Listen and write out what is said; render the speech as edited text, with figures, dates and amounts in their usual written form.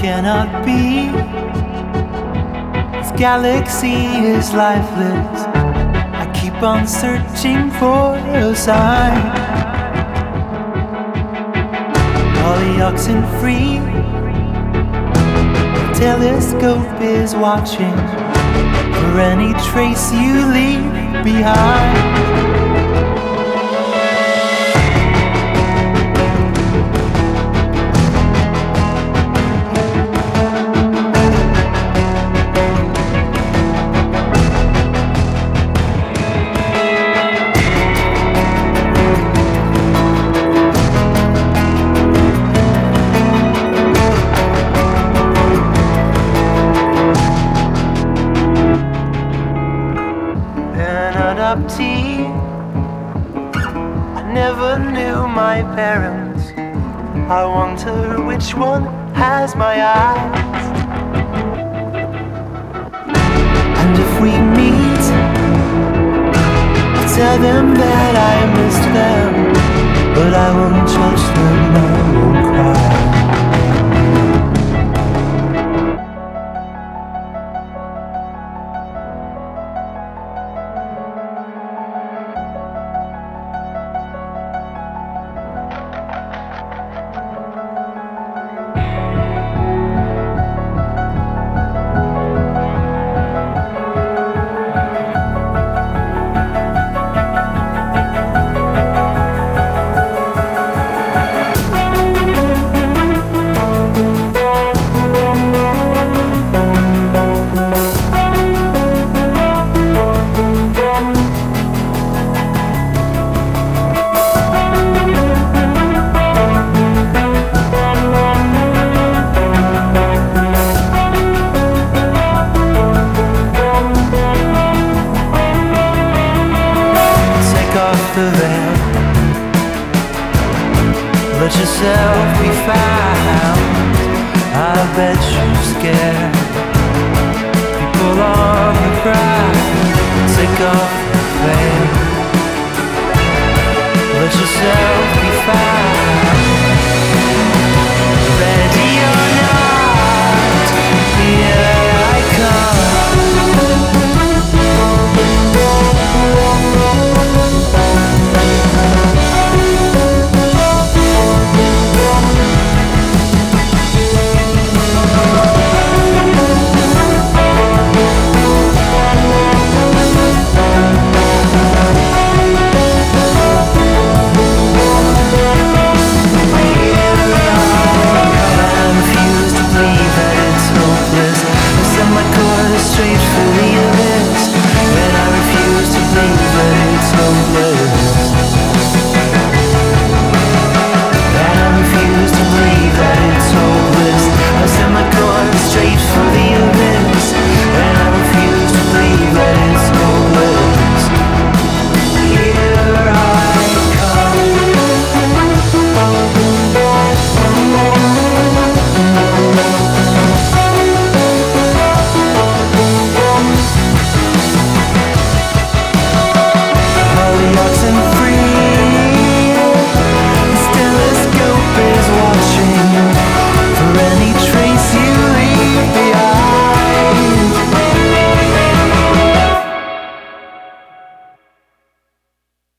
cannot be. This galaxy is lifeless. I keep on searching for a sign. All the oxen free. The telescope is watching for any trace you leave behind. I never knew my parents. I wonder which one has my eyes. And if we meet, I'll tell them that I missed them, but I won't judge them, I won't cry. The veil, let yourself be found. I bet you're scared. People on the ground, take off